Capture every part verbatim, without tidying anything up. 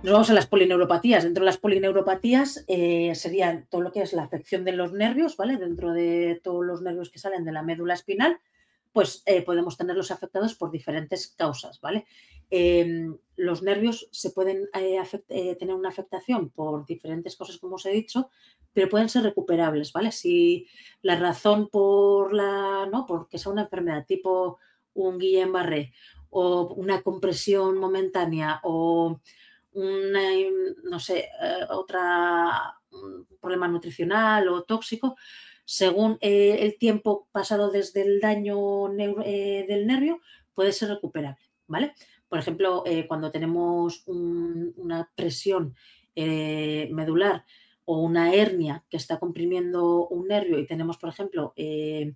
Nos vamos a las polineuropatías. Dentro de las polineuropatías eh, serían todo lo que es la afección de los nervios, ¿vale? Dentro de todos los nervios que salen de la médula espinal, pues eh, podemos tenerlos afectados por diferentes causas, ¿vale? Eh, los nervios se pueden eh, afect eh, tener una afectación por diferentes cosas, como os he dicho, pero pueden ser recuperables, ¿vale? Si la razón por la, ¿no? Porque sea una enfermedad tipo un Guillain-Barré o una compresión momentánea o una, no sé, eh, otra, un problema nutricional o tóxico, según eh, el tiempo pasado desde el daño neuro, eh, del nervio, puede ser recuperable, ¿vale? Por ejemplo, eh, cuando tenemos un, una presión eh, medular o una hernia que está comprimiendo un nervio y tenemos, por ejemplo, eh,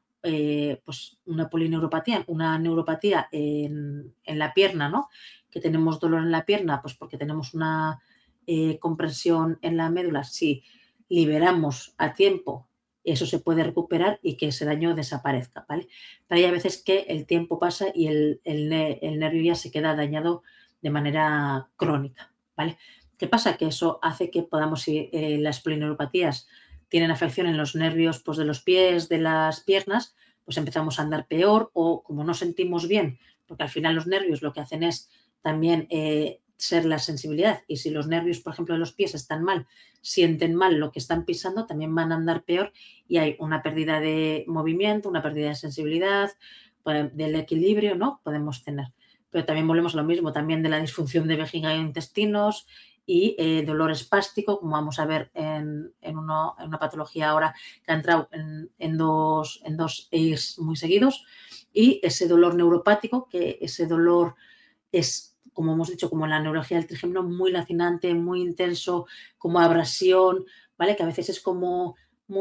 eh, pues una polineuropatía, una neuropatía en, en, la pierna, ¿no? Que tenemos dolor en la pierna, pues porque tenemos una eh, compresión en la médula. Si liberamos a tiempo, eso se puede recuperar y que ese daño desaparezca, ¿vale? Pero hay a veces que el tiempo pasa y el, el, el nervio ya se queda dañado de manera crónica, ¿vale? ¿Qué pasa? Que eso hace que podamos, si eh, las polineuropatías tienen afección en los nervios pues, de los pies, de las piernas, pues empezamos a andar peor o como no sentimos bien, porque al final los nervios lo que hacen es también eh, ser la sensibilidad y si los nervios, por ejemplo, de los pies están mal, sienten mal lo que están pisando, también van a andar peor y hay una pérdida de movimiento, una pérdida de sensibilidad, del equilibrio, ¿no? Podemos tener. Pero también volvemos a lo mismo, también de la disfunción de vejiga e intestinos, y eh, dolor espástico, como vamos a ver en, en, uno, en una patología ahora que ha entrado en, en dos, en dos E I Rs muy seguidos, y ese dolor neuropático, que ese dolor es, como hemos dicho, como en la neuralgia del trigémino, muy lacinante, muy intenso, como abrasión, ¿vale? Que a veces es como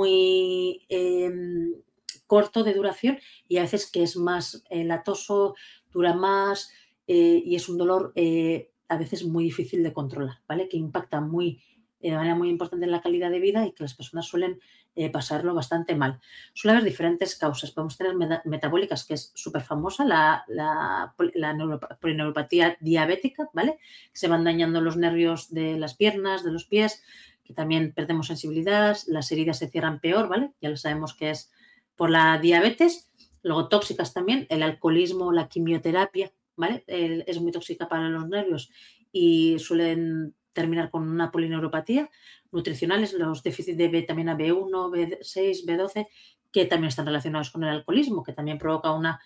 muy eh, corto de duración y a veces que es más eh, latoso, dura más eh, y es un dolor eh, a veces muy difícil de controlar, ¿vale? Que impacta muy, eh, de manera muy importante en la calidad de vida y que las personas suelen eh, pasarlo bastante mal. Suele haber diferentes causas. Podemos tener meta metabólicas, que es súper famosa, la, la, la polineuropatía diabética, ¿vale? Se van dañando los nervios de las piernas, de los pies, que también perdemos sensibilidad, las heridas se cierran peor, ¿vale? Ya lo sabemos que es por la diabetes. Luego tóxicas también, el alcoholismo, la quimioterapia, ¿vale? El, es muy tóxica para los nervios y suelen terminar con una polineuropatía. Nutricionales, los déficits de vitamina B uno, B seis, B doce, que también están relacionados con el alcoholismo, que también provoca una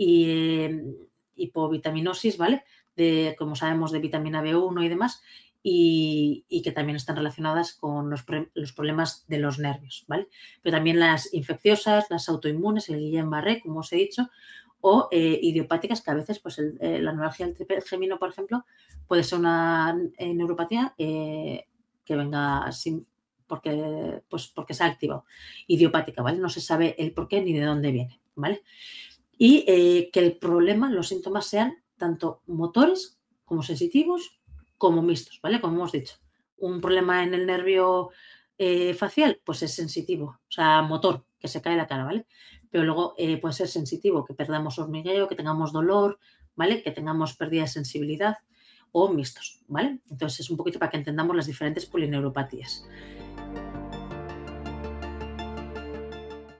eh, hipovitaminosis, ¿vale? De, como sabemos, de vitamina B uno y demás, y, y que también están relacionadas con los, pre, los problemas de los nervios, ¿vale? Pero también las infecciosas, las autoinmunes, el Guillain-Barré, como os he dicho, o eh, idiopáticas, que a veces pues el, eh, la neuralgia del trigémino, por ejemplo, puede ser una eh, neuropatía eh, que venga sin, porque, pues porque se ha activado, idiopática, ¿vale? No se sabe el por qué ni de dónde viene, ¿vale? Y eh, que el problema, los síntomas sean tanto motores como sensitivos como mixtos, ¿vale? Como hemos dicho, un problema en el nervio eh, facial, pues es sensitivo, o sea, motor, que se cae la cara, ¿vale? Pero luego eh, puede ser sensitivo, que perdamos hormigueo, que tengamos dolor, ¿vale? Que tengamos pérdida de sensibilidad o mixtos, ¿vale? Entonces es un poquito para que entendamos las diferentes polineuropatías.